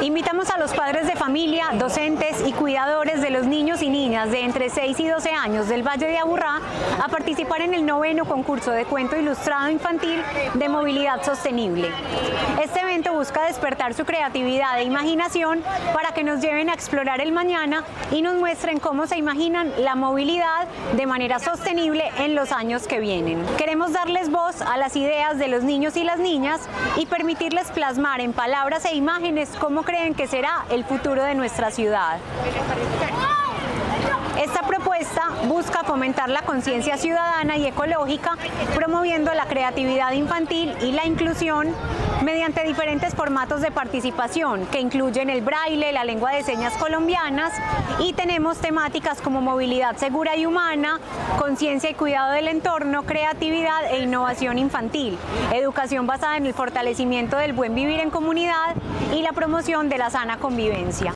Invitamos a los padres de familia, docentes y cuidadores de los niños y niñas de entre 6 y 12 años del Valle de Aburrá a participar en el 9º concurso de cuento ilustrado infantil de movilidad sostenible. Este evento busca despertar su creatividad e imaginación para que nos lleven a explorar el mañana y nos muestren cómo se imaginan la movilidad de manera sostenible en los años que vienen. Queremos darles voz a las ideas de los niños y las niñas y permitirles plasmar en palabras e imágenes cómo creen que será el futuro de nuestra ciudad. Esta propuesta busca fomentar la conciencia ciudadana y ecológica, promoviendo la creatividad infantil y la inclusión mediante diferentes formatos de participación que incluyen el braille, la lengua de señas colombianas, y tenemos temáticas como movilidad segura y humana, conciencia y cuidado del entorno, creatividad e innovación infantil, educación basada en el fortalecimiento del buen vivir en comunidad y la promoción de la sana convivencia.